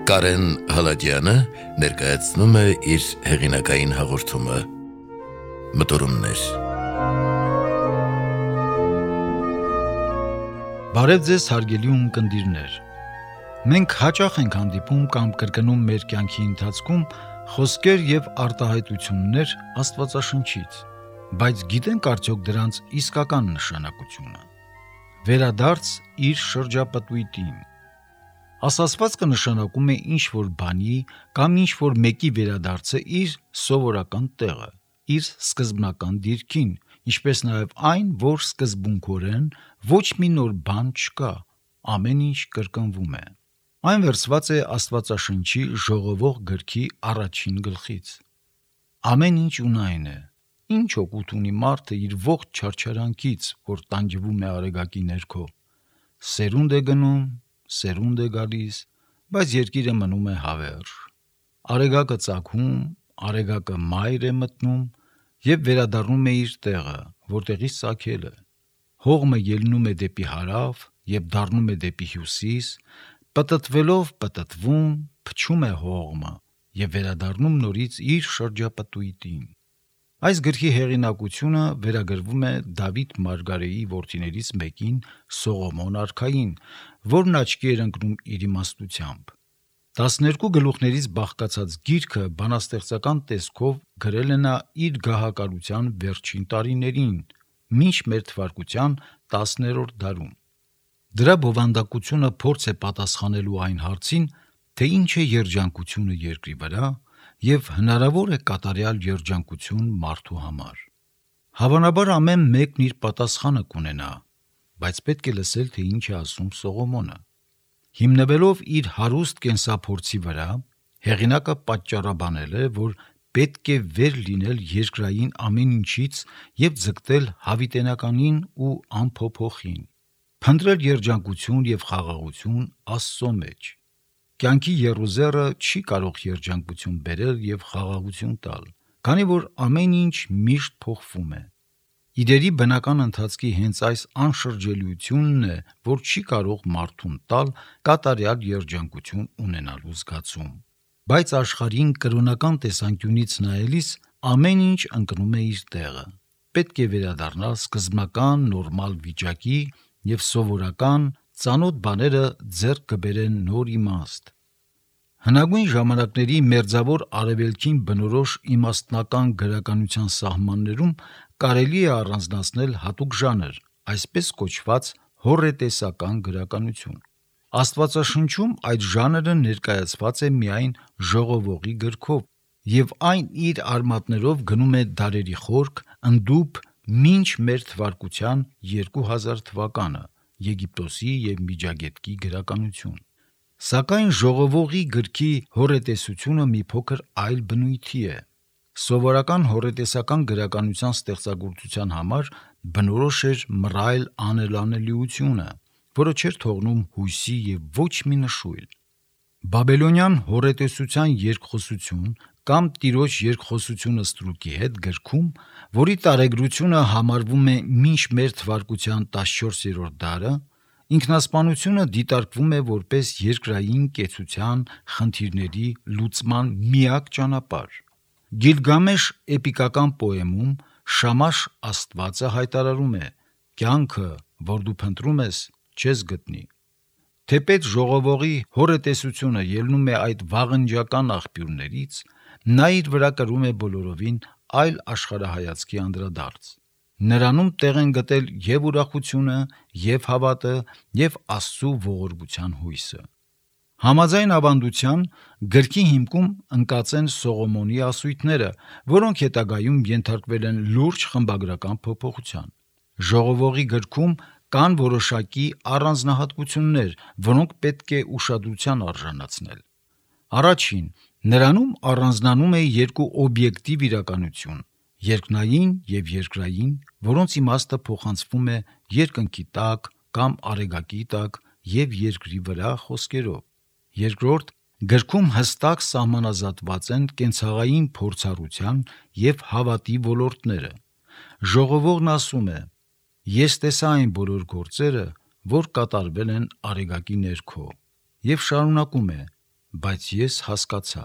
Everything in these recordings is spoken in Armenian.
Կարեն Հալաջյանը ներկայացնում է իր հեղինակային հաղորդումը Մտորումներ։ Բարև ձեզ հարգելի ունկնդիրներ։ Մենք հաճախ ենք հանդիպում կամ կրկնում մեր կյանքի ընթացքում խոսքեր եւ արտահայտություններ Աստվածաշնչից, բայց գիտենք արդյոք դրանց իսկական նշանակությունը։ Վերադարձ իր շրջապտույտին։ Ասացվածքը նշանակում է ինչ-որ բանի կամ ինչ-որ մեկի վերադարձը իր սովորական տեղը, իր սկզբնական դիրքին, ինչպես նաև այն, որ սկզբունքորեն ոչ մի նոր բան չկա, ամեն ինչ կրկնվում է։ Այն վերցված է Աստվածաշնչի Ժողովող գրքի առաջին գլխից։ Ամեն ինչ ունայն է։ Ինչ օգուտ ունի մարդը իր ողջ չարչարանքից, որ տանջվում է արեգակի ներքո։ Սերունդ է գնում, սերունդ է գալիս, բայց երկիրը մնում է հավերժ։ Արեգակը ծագում, արեգակը մայր է մտնում եւ վերադառնում է իր տեղը, որտեղից ծագել է։ Հողմը ելնում է դեպի հարավ եւ դառնում է դեպի հյուսիս, պտտվելով պտտվում, փչում է հողմը եւ վերադառնում նորից իր շրջապտույտին։ Այս գրքի հեղինակությունը վերագրվում է Դավիթ Մարգարեի որդիներից մեկին Սողոմոն արքային, որն աչքի էր ընկնում իր իմաստությամբ։ 12 գլուխներից բաղկացած գիրքը բանաստեղծական տեսքով գրել է նա իր գահակալության վերջին տարիներին, մինչ մեր թվարկության 10-րդ դարում։ Դրա բովանդակությունը փորձ է պատասխանելու այն հարցին, թե ինչ է երջանկությունը երկրի վրա եւ հնարավոր է կատարյալ երջանկություն մարդու համար։ Հավանաբար ամեն մեկն իր պատասխանը կունենա, բայց պետք է լսել, թե ինչ է ասում Սողոմոնը։ Հիմնվելով իր հարուստ կենսափորձի վրա, հեղինակը պատճառաբանել է, որ պետք է վեր լինել երկրային ամեն ինչից եւ ձգտել հավիտենականին ու անփոփոխին, փնտրել երջանկություն եւ խաղաղություն Աստծո մեջ։ Կյանքի եռուզեռը չի կարող երջանկություն բերել եւ խաղաղություն տալ, քանի որ ամեն ինչ միշտ փոխվում է։ Իրերի բնական ընթացքի հենց այս անշրջելիությունն է, որ չի կարող մարդուն տալ կատարյալ երջանկություն ունենալու զգացում։ Բայց աշխարհին կրոնական տեսանկյունից նայելիս ամեն ինչ ընկնում է իր տեղը։ Պետք է վերադառնալ սկզբնական նորմալ վիճակի եւ սովորական ծանոթ բաները ձեռք կբերեն նոր իմաստ։ Հնագույն ժամանակների մերձավոր արևելքին բնորոշ իմաստնական գրականության սահմաններում կարելի է առանձնացնել հատուկ ժանր, այսպես կոչված հոռետեսական գրականություն։ Աստվածաշնչում այդ ժանրը ներկայացված է միայն Ժողովողի գրքով, եւ այն իր արմատներով գնում է դարերի խորք, ընդդուպ մինչ մեր թվարկության 2000 թվականը, Եգիպտոսի եւ Միջագետքի գրականություն։ Սակայն Ժողովողի գրքի հոռետեսությունը մի փոքր այլ բնույթի է։ Սովորական հոռետեսական գրականության ստեղծագործության համար բնորոշ էր մռայլ անելանելիությունը, որը չէր թողնում հույսի եւ ոչ մի նշույլ։ Բաբելոնյան հոռետեսության երկխոսություն կամ Տիրոջ երկխոսությունը ստրուկի հետ գրքում, որի տարեգրությունը համարվում է մինչ մեր թվարկության 14-րդ դարը, ինքնասպանությունը դիտարկվում է որպես երկրային կեցության խնդիրների լուծման միակ ճանապարհ։ Գիլգամեշ էպիկական պոեմում Շամաշ աստվածը հայտարարում է. «Կյանքը, որ դու փնտրում ես, չես գտնի»։ Թեպետ Ժողովողի հոռետեսությունը ելնում է այդ վաղնջական աղբյուրներից, նա իր վրա կրում է բոլորովին այլ աշխարհայացքի անդրադարձ։ Նրանում տեղ են գտել եւ ուրախությունը, եւ հավատը, եւ Աստծո ողորմության հույսը։ Համաձայն ավանդության, գրքի հիմքում ընկած են Սողոմոնի ասույթները, որոնք հետագայում ենթարկվել են լուրջ խմբագրական փոփոխության։ Ժողովողի գրքում կան որոշակի առանձնահատկություններ, որոնք պետք է ուշադրության արժանացնել։ Առաջին, նրանում առանձնանում է երկու օբյեկտիվ իրականություն՝ երկնային եւ երկրային, որոնց իմաստը փոխանցվում է երկնքի տակ կամ արեգակի տակ եւ երկրի վրա խոսքերով։ Երկրորդ, գրքում հստակ սահմանազատված են կենցաղային փորձառության եւ հավատի ոլորտները։ Ժողովողն ասում է. «Ես տեսա այն բոլոր գործերը, որ կատարվել են արեգակի ներքո», եւ շարունակում է. բայց ես հասկացա։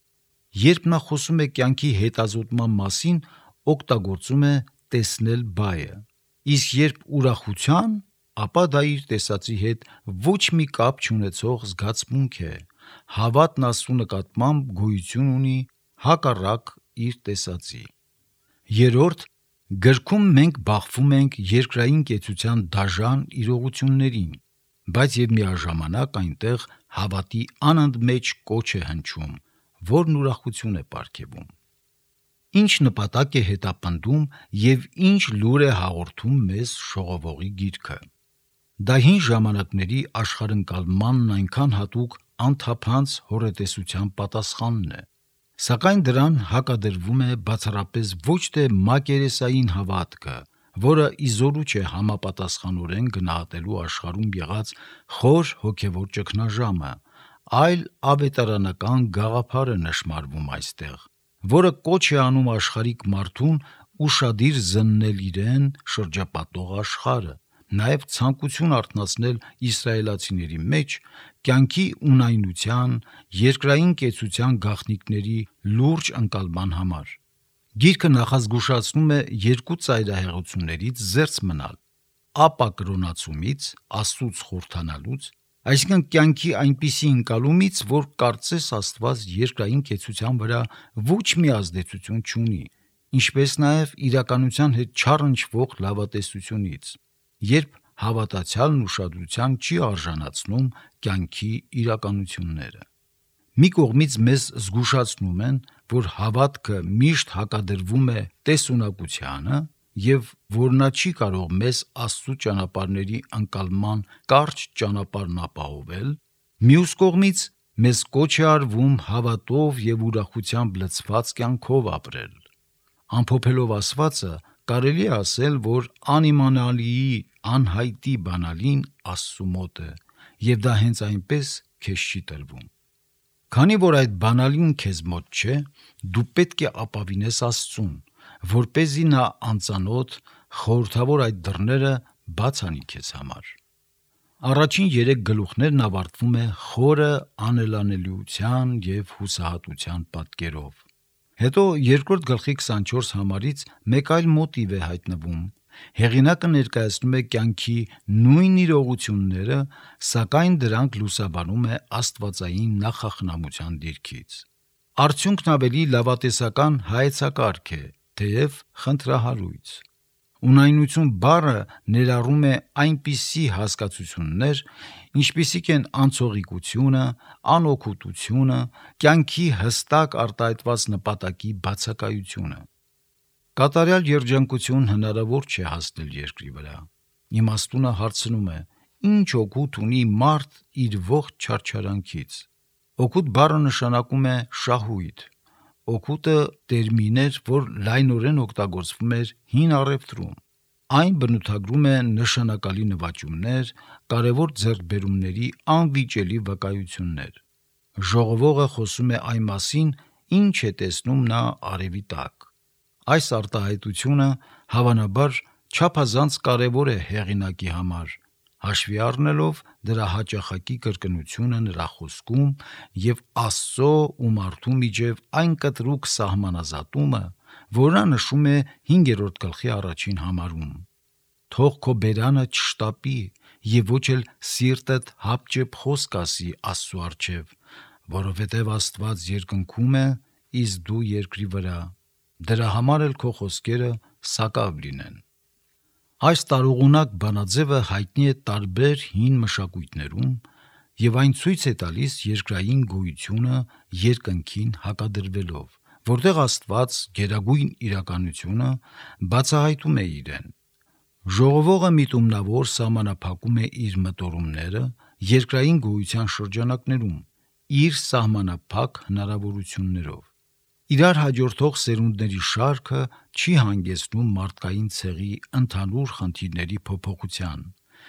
Երբ նա խոսում է կյանքի հետազոտման մասին, օգտագործում է տեսնել բայը, իսկ երբ ուրախության, ապա դա իր տեսածի հետ ոչ մի կապ չունեցող զգացմունք է, հավատն Աստծու նկատմամբ գոյություն ունի հակառակ իր տեսածի։ Երրորդ, գրքում մենք բախվում ենք երկրային կեցության դաժան իրողություններին, բայց եւ միաժամանակ այնտեղ հավատի անընդմեջ կոչ է հնչում, որն ուրախություն է պարգևում։ Ինչ նպատակ է հետապնդում եւ ինչ լուր է հաղորդում մեզ Շողովողի գիրքը։ Դա հին ժամանակների աշխարհընկալմանն այնքան հատուկ անթափանց հորետեսության պատասխանն է, սակայն դրան հակադրվում է բացառապես ոչ թե մակերեսային հավատքը, որը իզորու չէ համապատասխանորեն գնահատելու աշխարհում եղած խոր հոգևոր ճգնաժամը, այլ ավետարանական գաղափար է նշմարվում այստեղ, որը կոչ է անում աշխարհիկ մարդուն ուշադիր զննել իրեն շրջապատող աշխարհը, նաև ցանկություն արթնացնել իսրայելացիների մեջ կյանքի ունայնության, երկրային կեցության գաղտնիքների լուրջ ընկալման համար։ Գիրքը նախազգուշացնում է երկու ծայրահեղություններից զերծ մնալ՝ ապակրոնացումից, Աստծուց խորհրդանալուց, այսինքն կյանքի այնպիսի ընկալումից, որ կարծես Աստված երկրային կեցության վրա ոչ մի ազդեցություն չունի, ինչպես նաև իրականության հետ չառնչվող լավատեսությունից, երբ հավատացյալն ուշադրության չի արժանացնում կյանքի իրականությունները։ Մի կողմից մեզ զգուշացնում են, որ հավատքը միշտ հակադրվում է տեսունակությանը եւ որ նա չի կարող մեզ Աստծու ճանապարհների ընկալման կարճ ճանապարհն ապահովել, մյուս կողմից մեզ կոչ է արվում հավատով եւ ուրախությամբ լցված կյանքով ապրել։ Ամփոփելով ասվածը, կարելի է ասել, որ անիմանալիի անհայտի բանալին Աստծու մոտ է, եւ դա հենց այնպես քեզ չի տրվում։ Քանի որ այդ բանալին քեզ մոտ չէ, դու պետք է ապավինես Աստծուն, որպեսզի նա անծանոթ խորհրդավոր այդ դռները բաց անի քեզ համար։ Առաջին 3 գլուխներն ավարտվում է խորը անելանելիության եւ հուսահատության պատկերով։ Հետո երկրորդ գլխի 24 համարից մեկ այլ մոտիվ է հայտնվում։ Հեղինակը ներկայացնում է կյանքի նույն իրողությունները, սակայն դրանք լուսաբանում է աստվածային նախախնամության դիրքից։ Արդյունքն ավելի լավատեսական հայեցակարգ է, թեև խնդրահարույց։ Ունայնություն բառը ներառում է այնպիսի հասկացություններ, ինչպիսիք են անցողիկությունը, անօգուտությունը, կյանքի հստակ արտահայտված նպատակի բացակայությունը։ Կատարյալ երջանկություն հնարավոր չէ հասնել երկրի վրա։ Իմաստունը հարցնում է. ինչ օգուտ ունի մարդ իր ողջ չարչարանքից։ Օգուտ բառը նշանակում է շահույթ։ Օգուտը տերմին էր, որ լայնորեն օգտագործվում էր հին առևտրում։ Այն բնութագրում է նշանակալի նվաճումներ, կարևոր ձեռքբերումների անվիճելի վկայություններ։ Ժողովողը խոսում է այն մասին, ինչ է տեսնում նա արևի տակ։ Այս արտահայտությունը հավանաբար չափազանց կարևոր է հեղինակի համար, հաշվի առնելով դրա հաճախակի կրկնությունը նրա խոսքում եւ Աստծո ու մարդու միջև այն կտրուկ սահմանազատումը, որ նա նշում է 5-րդ գլխի 1-ին համարում։ Թող քո բերանը չշտապի եւ ոչ էլ սիրտդ հապճեպ խոսք ասի Աստծու առջև, որովհետեւ Աստված երկնքում է, իսկ դու երկրի վրա, դրա համար էլ քո խոսքերը սակավ լինեն։ Այս տարողունակ բանաձևը հայտնի է տարբեր հին մշակույթներում եւ այն ցույց է տալիս երկրային գոյությունը երկնքին հակադրվելով, որտեղ Աստված գերագույն իրականությունը բացահայտում է իրեն։ Ժողովողը միտումնավոր սահմանափակում է իր մտորումները երկրային գոյության շրջանակներում, իր սահմանափակ հնարավորություններով։ Իրար հաջորդող սերունդների շարքը չի հանգեցնում մարդկային ցեղի ընդհանուր խնդիրների փոփոխության։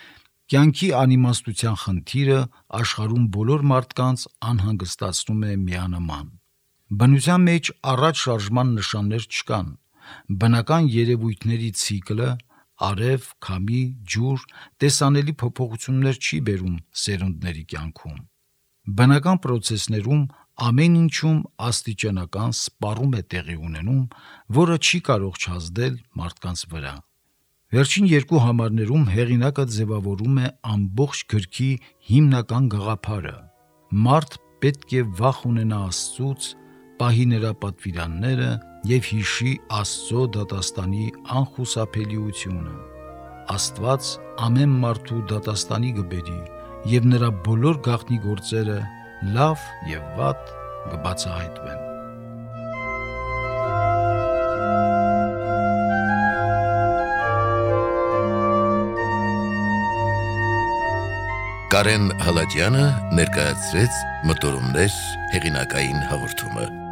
Կյանքի անիմաստության խնդիրը աշխարհում բոլոր մարդկանց անհանգստացնում է միանման։ Բնության մեջ առաջ շարժման նշաններ չկան։ Բնական երևույթների ցիկլը, արև, քամի, ջուր, տեսանելի փոփոխություններ չի բերում սերունդների կյանքում։ Բնական պրոցեսներում ամեն ինչում աստիճանական սպառում է տեղի ունենում, որը չի կարող չազդել մարդկանց վրա։ Վերջին երկու համարներում հեղինակը ձևավորում է ամբողջ գրքի հիմնական գաղափարը։ Մարդ պետք է վախ ունենա Աստծուց, պահի նրա պատվիրանները և հիշի Աստծո դատաստանի անխուսափելիությունը։ Աստված ամեն մարդու դատաստանի կբերի, և նրա բոլոր գաղտնի գործերը լավ և վատ կբացահայտվեն։ Կարեն Հալաջյանը ներկայացրեց «Մտորումներ» հեղինակային հաղորդումը։